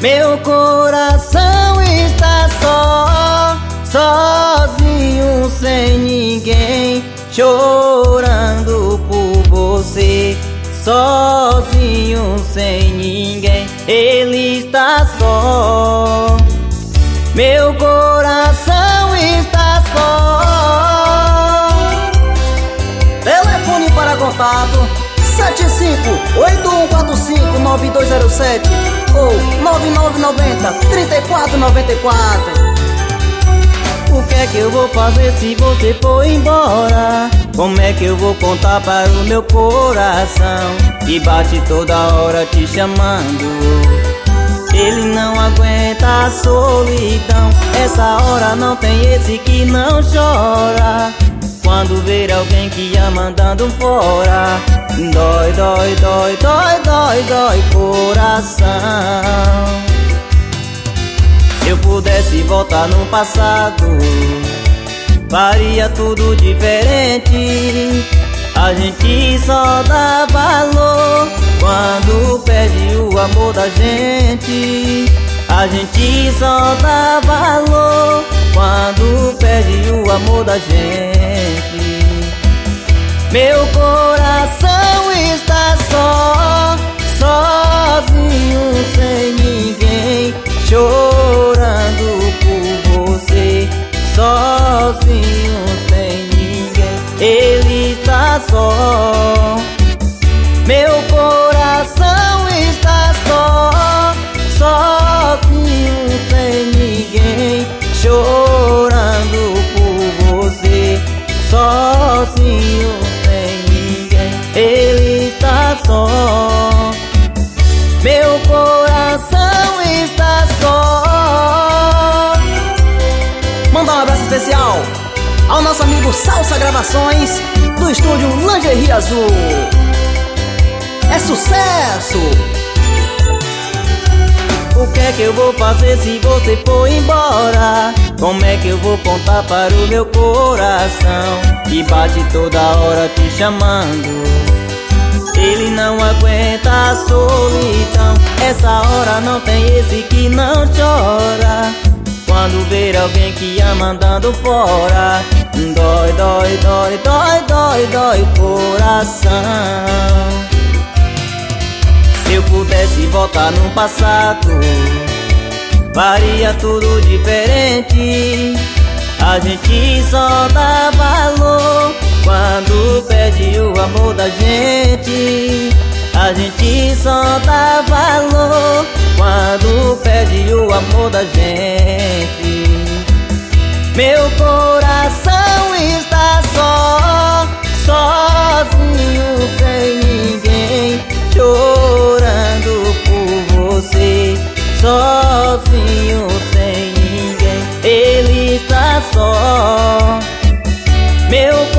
Meu coração está só, sozinho, sem ninguém, chorando por você. Sozinho, sem ninguém, ele está só. Meu coração está só. Telefone para contato 7581459207 ou 9990-3494. O que é que eu vou fazer se você for embora? Como é que eu vou contar para o meu coração que bate toda hora te chamando? Ele não aguenta a solidão. Essa hora não tem esse que não chora. Quando ver alguém que ama andando fora, dói, dói, dói, dói, dói, dói coração. Se eu pudesse voltar no passado, faria tudo diferente. A gente só dá valor quando perde o amor da gente. A gente só dá valor quando perde o amor da gente. Meu coração está só, sozinho, sem ninguém, chorando por você. Sozinho, sem ninguém, ele está só. Meu coração está só, sozinho, sem ninguém, chorando por você. Sozinho, sem ninguém, ele está só. Meu coração está só. Manda um abraço especial ao nosso amigo Salsa Gravações, do estúdio Lingerie Azul. É sucesso! O que é que eu vou fazer se você for embora? Como é que eu vou contar para o meu coração que bate toda hora te chamando? Ele não aguenta a solidão. Essa hora não tem esse que não chora. Quando ver alguém que ama andando fora, dói, dói, dói, dói, dói, dói coração. Se eu pudesse voltar no passado, faria tudo diferente. A gente só dá valor quando perde o amor da gente. A gente só dá valor quando perde o amor da gente. Meu coração está só, sozinho, sem ninguém, chorando por você. Sozinho, sem ninguém, ele está só. Meu